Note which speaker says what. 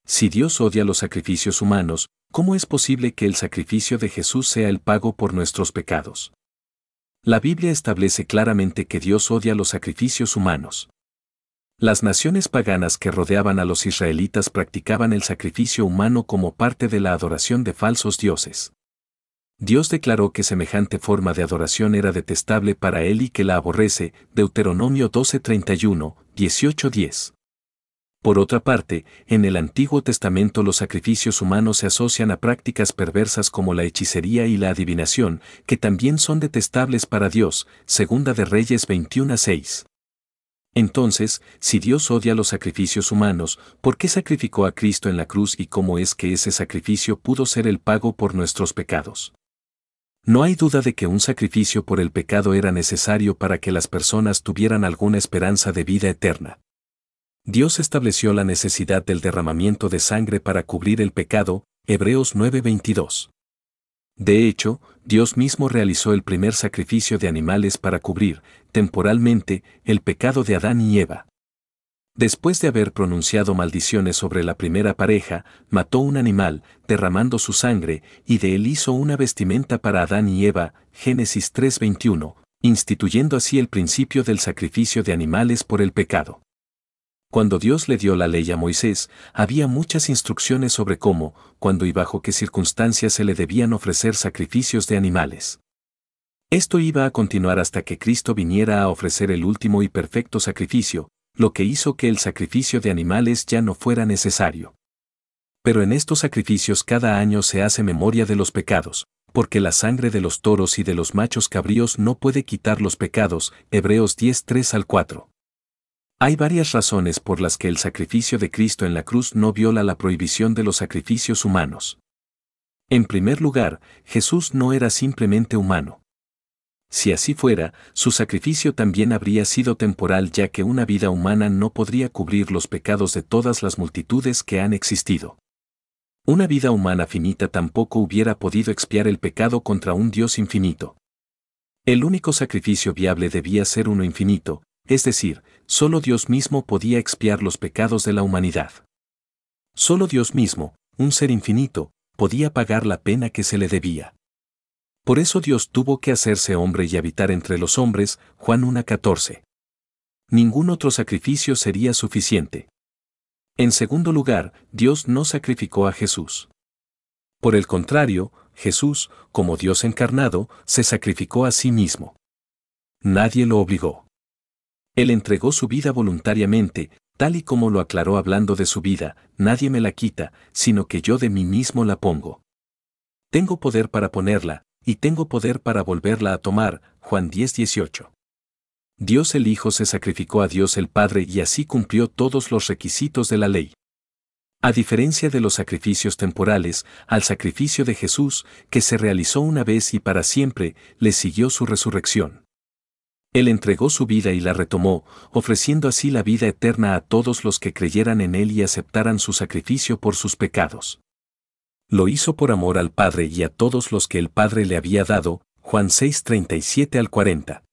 Speaker 1: Si Dios odia los sacrificios humanos, ¿cómo es posible que el sacrificio de Jesús sea el pago por nuestros pecados? La Biblia establece claramente que Dios odia los sacrificios humanos. Las naciones paganas que rodeaban a los israelitas practicaban el sacrificio humano como parte de la adoración de falsos dioses. Dios declaró que semejante forma de adoración era detestable para él y que la aborrece, Deuteronomio 12:31, 18:10. Por otra parte, en el Antiguo Testamento los sacrificios humanos se asocian a prácticas perversas como la hechicería y la adivinación, que también son detestables para Dios, Segunda de Reyes 21:6. Entonces, si Dios odia los sacrificios humanos, ¿por qué sacrificó a Cristo en la cruz y cómo es que ese sacrificio pudo ser el pago por nuestros pecados? No hay duda de que un sacrificio por el pecado era necesario para que las personas tuvieran alguna esperanza de vida eterna. Dios estableció la necesidad del derramamiento de sangre para cubrir el pecado, Hebreos 9:22. De hecho, Dios mismo realizó el primer sacrificio de animales para cubrir, temporalmente, el pecado de Adán y Eva. Después de haber pronunciado maldiciones sobre la primera pareja, mató un animal, derramando su sangre, y de él hizo una vestimenta para Adán y Eva, Génesis 3:21, instituyendo así el principio del sacrificio de animales por el pecado. Cuando Dios le dio la ley a Moisés, había muchas instrucciones sobre cómo, cuándo y bajo qué circunstancias se le debían ofrecer sacrificios de animales. Esto iba a continuar hasta que Cristo viniera a ofrecer el último y perfecto sacrificio, lo que hizo que el sacrificio de animales ya no fuera necesario. Pero en estos sacrificios cada año se hace memoria de los pecados, porque la sangre de los toros y de los machos cabríos no puede quitar los pecados, Hebreos 10:3-4. Hay varias razones por las que el sacrificio de Cristo en la cruz no viola la prohibición de los sacrificios humanos. En primer lugar, Jesús no era simplemente humano. Si así fuera, su sacrificio también habría sido temporal, ya que una vida humana no podría cubrir los pecados de todas las multitudes que han existido. Una vida humana finita tampoco hubiera podido expiar el pecado contra un Dios infinito. El único sacrificio viable debía ser uno infinito, es decir, solo Dios mismo podía expiar los pecados de la humanidad. Solo Dios mismo, un ser infinito, podía pagar la pena que se le debía. Por eso Dios tuvo que hacerse hombre y habitar entre los hombres, Juan 1:14. Ningún otro sacrificio sería suficiente. En segundo lugar, Dios no sacrificó a Jesús. Por el contrario, Jesús, como Dios encarnado, se sacrificó a sí mismo. Nadie lo obligó. Él entregó su vida voluntariamente, tal y como lo aclaró hablando de su vida: nadie me la quita, sino que yo de mí mismo la pongo. Tengo poder para ponerla, y tengo poder para volverla a tomar, Juan 10:18. Dios el Hijo se sacrificó a Dios el Padre y así cumplió todos los requisitos de la ley. A diferencia de los sacrificios temporales, al sacrificio de Jesús, que se realizó una vez y para siempre, le siguió su resurrección. Él entregó su vida y la retomó, ofreciendo así la vida eterna a todos los que creyeran en Él y aceptaran su sacrificio por sus pecados. Lo hizo por amor al Padre y a todos los que el Padre le había dado, Juan 6:37-40.